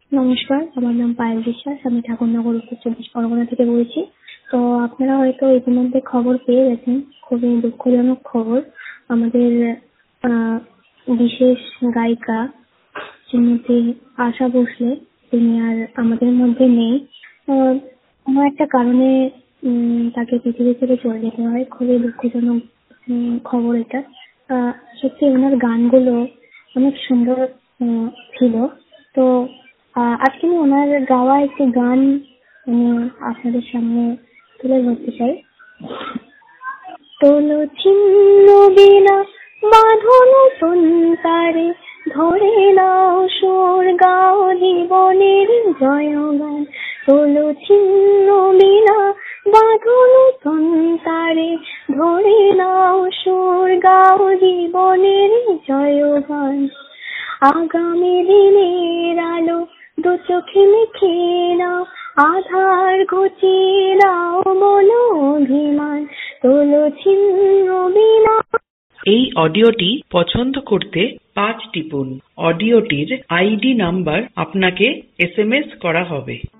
নমস্কার, আমার নাম পায়েল বিশ্বাস। আমি ঠাকুরনগর উত্তর 24 পরগনা থেকে বলছি। তো আপনারা হয়তো ইতিমধ্যে খবর পেয়ে গেছেন, খুবই দুঃখজনক খবর। আমাদের আহ বিশেষ গায়িকা শ্রীমতী আশা ভোসলে, তিনি আর আমাদের মধ্যে নেই। কোনো একটা কারণে তাকে পৃথিবী থেকে চলে যেতে হয়। খুবই দুঃখজনক খবর এটা। সত্যি ওনার গানগুলো অনেক সুন্দর ছিল। তো আজকে আমি ওনার গাওয়া একটি গান আমি আপনাদের সামনে তুলে ধরতে চাই। তোলো ছিন্ন বিনা বাঁধনো তন্তারে, ধরে নাও সুর, গাও জীবনের জয়গান। তোলো ছিন্ন বিনা বাঁধনো তন্তারে, ধরে নাও সুর, গাও জীবনের জয়গান। আগামী দিনের আলো দু চোখে মেখে নাও, আধার ঘুচিয়ে দাও বলো অভিমান। তোলো ছিন্ন বিনা। এই অডিওটি পছন্দ করতে 5 টিপুন। অডিওটির আইডি নাম্বার আপনাকে SMS করা হবে।